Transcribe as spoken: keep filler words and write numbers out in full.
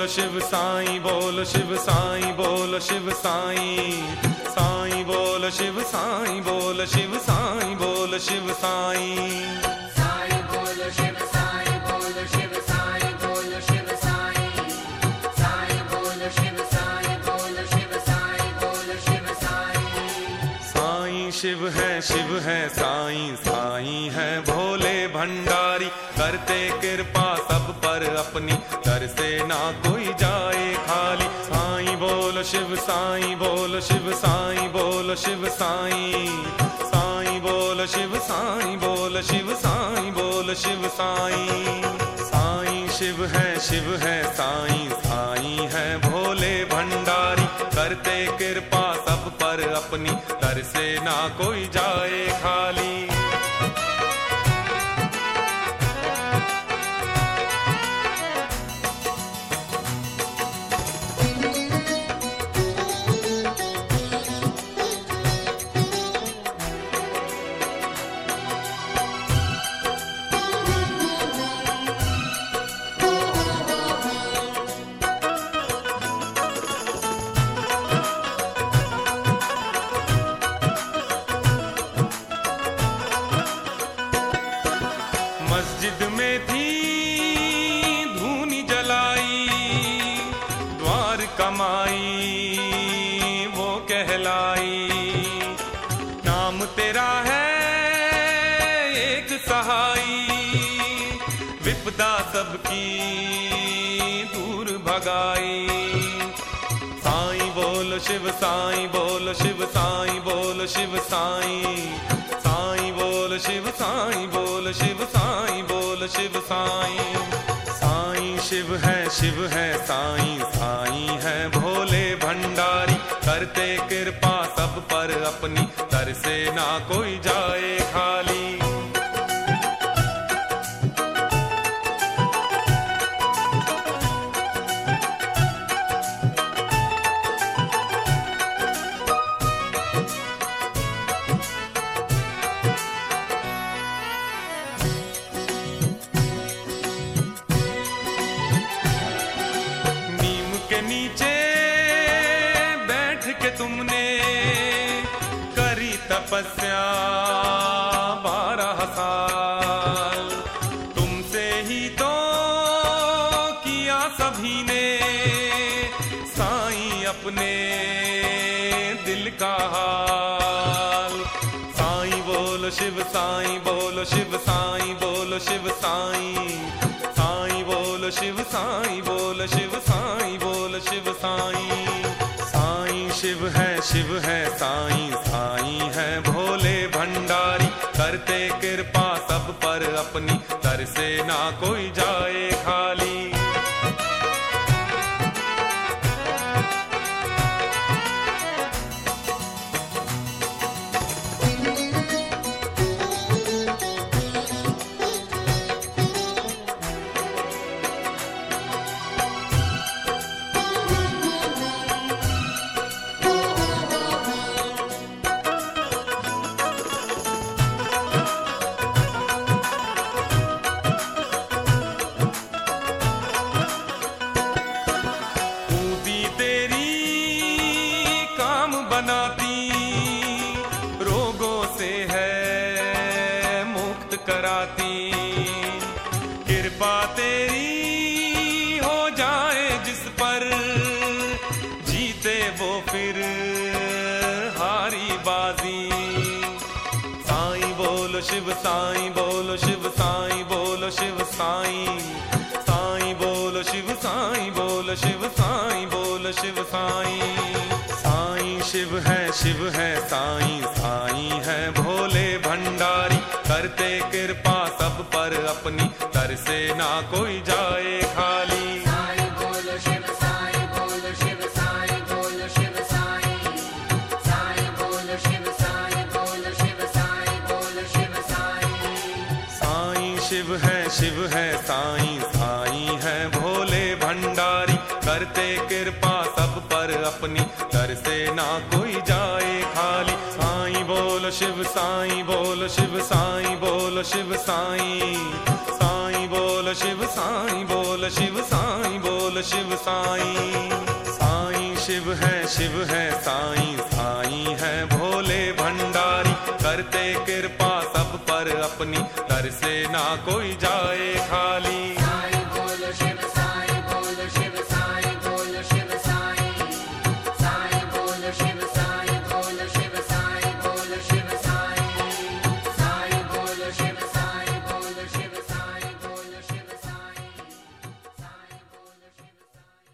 शिव साईं बोल शिव साईं बोल शिव साईं साईं बोल शिव साईं बोल शिव साईं बोल शिव साईं साईं बोल शिव साईं बोल शिव साईं बोल शिव साईं साईं बोल शिव साईं बोल शिव साईं बोल शिव साईं साईं शिव है शिव है साईं साईं है भोले भंडारी करते कृपा सब पर अपनी दर से ना कोई जाए खाली साईं बोल शिव साईं बोल शिव साईं बोल शिव साईं साईं बोल शिव साईं बोल शिव साईं बोल शिव साईं साईं शिव है शिव है साईं साईं है भोले भंडारी करते कृपा सब पर अपनी दर से ना कोई जाए खाली मस्जिद में थी धूनी जलाई द्वार कमाई वो कहलाई नाम तेरा है एक सहाई विपदा सबकी दूर भगाई साईं बोल शिव साईं बोल शिव साईं बोल शिव साईं साईं बोल शिव साईं बोल शिव साईं बोल शिव साईं साईं शिव है शिव है साईं साईं है भोले भंडारी करते कृपा सब पर अपनी दर से ना कोई जाए खाली के नीचे बैठ के तुमने करी तपस्या बारह साल तुमसे ही तो किया सभी ने साईं अपने दिल का हाल साईं बोल शिव साईं बोल शिव साईं बोल शिव साईं साईं बोल शिव साईं बोल शिव साईं बोल शिव साईं साईं शिव है शिव है साईं साईं है भोले भंडारी करते कृपा सब पर अपनी दर से ना कोई जाए खाली बनाती रोगों से है मुक्त कराती कृपा तेरी हो जाए जिस पर जीते वो फिर हारी बाजी साईं बोल शिव साईं बोल शिव साईं बोल शिव साईं साईं बोल शिव साईं बोल शिव साईं बोल शिव साईं साईं शिव है शिव है साईं साईं है भोले भंडारी करते कृपा सब पर अपनी दर से ना कोई जाए खाली साईं बोल शिव साईं बोल शिव साईं बोल शिव साईं साईं बोल शिव साईं बोल शिव साईं बोल शिव साईं साईं शिव है शिव है साईं साईं है भोले भंडारी करते कृपा सब पर अपनी दर से ना कोई जाए खाली साईं बोल शिव साईं बोल शिव साईं बोल शिव साईं साईं बोल शिव साईं बोल शिव साईं बोल बोल शिव साईं। साईं शिव है शिव है साईं, साईं है भोले भंडारी, करते कृपा सब पर अपनी, दर से ना कोई जाए